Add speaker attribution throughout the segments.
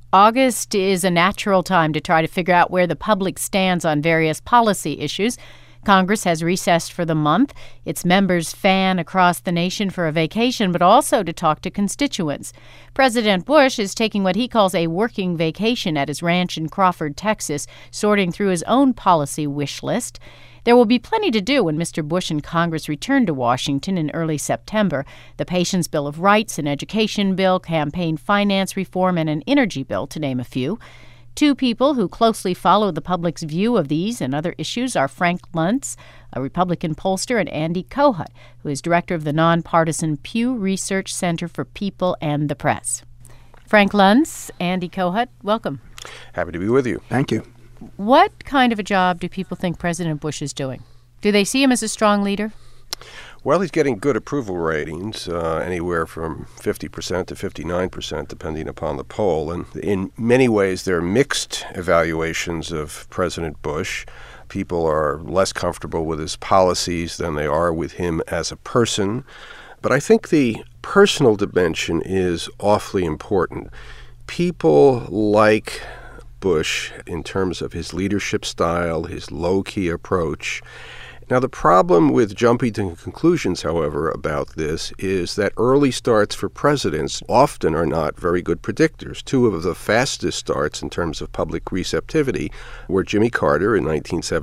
Speaker 1: August is a natural time to try to figure out where the public stands on various policy issues. Congress has recessed for the month. Its members fan across the nation for a vacation, but also to talk to constituents. President Bush is taking what he calls a working vacation at his ranch in Crawford, Texas, sorting through his own policy wish list. There will be plenty to do when Mr. Bush and Congress return to Washington in early September. The Patients' Bill of Rights, an education bill, campaign finance reform, and an energy bill, to name a few. Two people who closely follow the public's view of these and other issues are Frank Luntz, a Republican pollster, and Andy Kohut, who is director of the nonpartisan Pew Research Center for People and the Press. Frank Luntz, Andy Kohut, welcome.
Speaker 2: Happy to be with you.
Speaker 3: Thank you.
Speaker 1: What kind of a job do people think President Bush is doing? Do they see him as a strong leader?
Speaker 2: Well, he's getting good approval ratings, anywhere from 50% to 59%, depending upon the poll. And in many ways, there are mixed evaluations of President Bush. People are less comfortable with his policies than they are with him as a person. But I think the personal dimension is awfully important. People like Bush in terms of his leadership style, his low-key approach. Now, the problem with jumping to conclusions, however, about this is that early starts for presidents often are not very good predictors. Two of the fastest starts in terms of public receptivity were Jimmy Carter in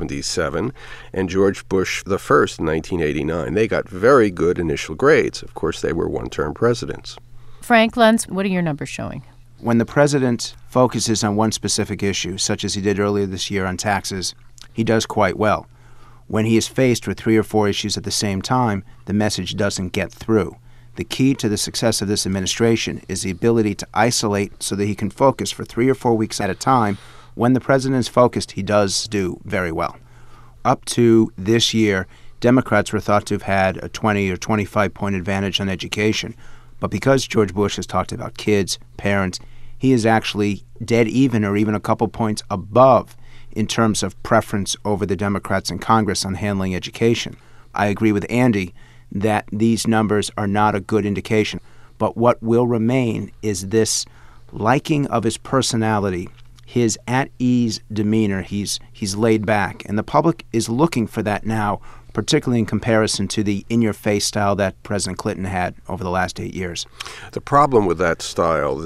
Speaker 2: 1977 and George Bush I in 1989. They got very good initial grades. Of course, they were one-term presidents.
Speaker 1: Frank Luntz, what are your numbers showing?
Speaker 3: When the president focuses on one specific issue, such as he did earlier this year on taxes, he does quite well. When he is faced with 3 or 4 issues at the same time, the message doesn't get through. The key to the success of this administration is the ability to isolate so that he can focus for 3 or 4 weeks at a time. When the president is focused, he does do very well. Up to this year, Democrats were thought to have had a 20 or 25-point advantage on education. But because George Bush has talked about kids, parents, he is actually dead even or even a couple points above in terms of preference over the Democrats in Congress on handling education. I agree with Andy that these numbers are not a good indication. But what will remain is this liking of his personality, his at-ease demeanor. He's laid back. And the public is looking for that now, particularly in comparison to the in-your-face style that President Clinton had over the last 8 years.
Speaker 2: The problem with that style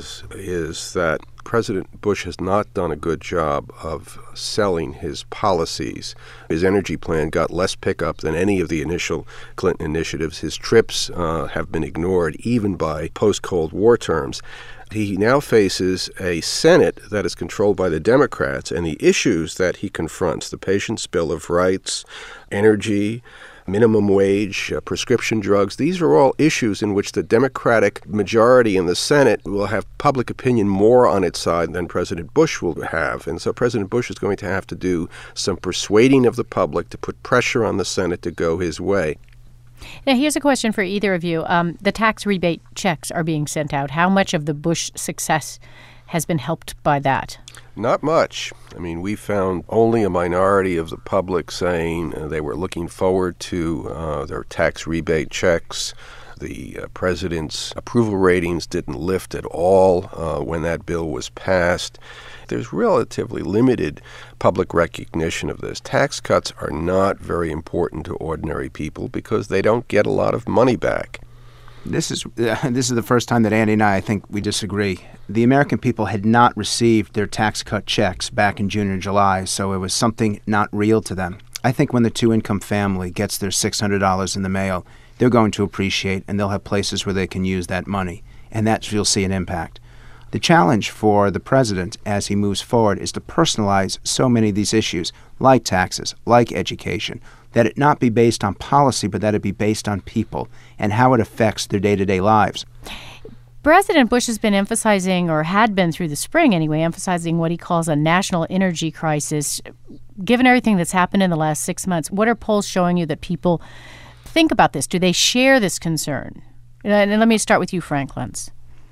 Speaker 2: is that President Bush has not done a good job of selling his policies. His energy plan got less pickup than any of the initial Clinton initiatives. His trips have been ignored even by post-Cold War terms. He now faces a Senate that is controlled by the Democrats, and the issues that he confronts, the Patients' Bill of Rights, energy, minimum wage, prescription drugs, these are all issues in which the Democratic majority in the Senate will have public opinion more on its side than President Bush will have. And so President Bush is going to have to do some persuading of the public to put pressure on the Senate to go his way.
Speaker 1: Now, here's a question for either of you. The tax rebate checks are being sent out. How much of the Bush success has been helped by that?
Speaker 2: Not much. I mean, we found only a minority of the public saying they were looking forward to their tax rebate checks. The president's approval ratings didn't lift at all when that bill was passed. There's relatively limited public recognition of this. Tax cuts are not very important to ordinary people because they don't get a lot of money back.
Speaker 3: This is the first time that Andy and I think we disagree. The American people had not received their tax cut checks back in June and July, so it was something not real to them. I think when the two-income family gets their $600 in the mail, they're going to appreciate, and they'll have places where they can use that money, and that you'll see an impact. The challenge for the president as he moves forward is to personalize so many of these issues, like taxes, like education, that it not be based on policy, but that it be based on people and how it affects their day-to-day lives.
Speaker 1: President Bush has been emphasizing, or had been through the spring anyway, emphasizing what he calls a national energy crisis. Given everything that's happened in the last 6 months, what are polls showing you that people think about this? Do they share this concern? And let me start with you, Frank Luntz.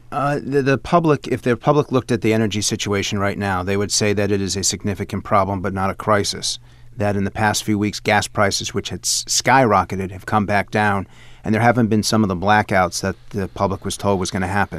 Speaker 3: The public, if the public looked at the energy situation right now, they would say that it is a significant problem but not a crisis. That in the past few weeks, gas prices, which had skyrocketed, have come back down, and there haven't been some of the blackouts that the public was told was going to happen.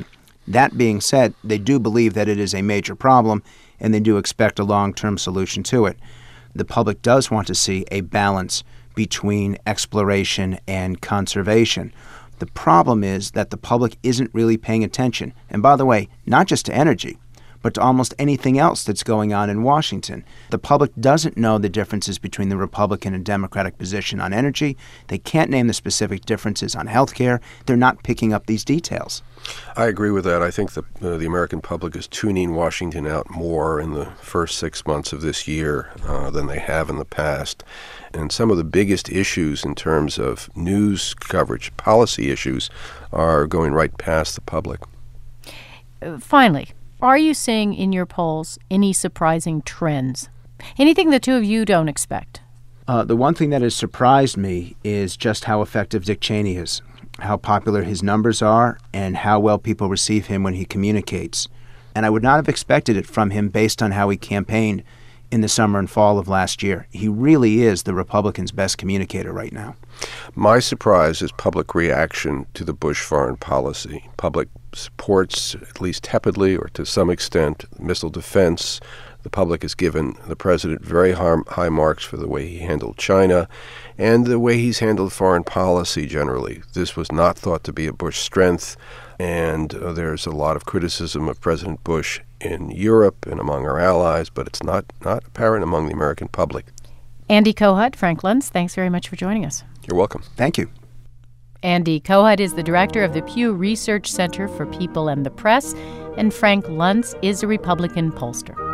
Speaker 3: That being said, they do believe that it is a major problem, and they do expect a long-term solution to it. The public does want to see a balance between exploration and conservation. The problem is that the public isn't really paying attention. And by the way, not just to energy, but to almost anything else that's going on in Washington. The public doesn't know the differences between the Republican and Democratic position on energy. They can't name the specific differences on health care. They're not picking up these details.
Speaker 2: I agree with that. I think the American public is tuning Washington out more in the first 6 months of this year than they have in the past. And some of the biggest issues in terms of news coverage, policy issues, are going right past the public.
Speaker 1: Finally, are you seeing in your polls any surprising trends? Anything the two of you don't expect?
Speaker 3: The one thing that has surprised me is just how effective Dick Cheney is, how popular his numbers are, and how well people receive him when he communicates. And I would not have expected it from him based on how he campaigned in the summer and fall of last year. He really is the Republicans' best communicator right now.
Speaker 2: My surprise is public reaction to the Bush foreign policy. Public supports, at least tepidly or to some extent, missile defense. The public has given the president very high marks for the way he handled China and the way he's handled foreign policy generally. This was not thought to be a Bush strength, and there's a lot of criticism of President Bush in Europe and among our allies, but it's not apparent among the American public.
Speaker 1: Andy Kohut, Frank Luntz, thanks very much for joining us.
Speaker 2: You're welcome.
Speaker 3: Thank you.
Speaker 1: Andy Kohut is the director of the Pew Research Center for People and the Press, and Frank Luntz is a Republican pollster.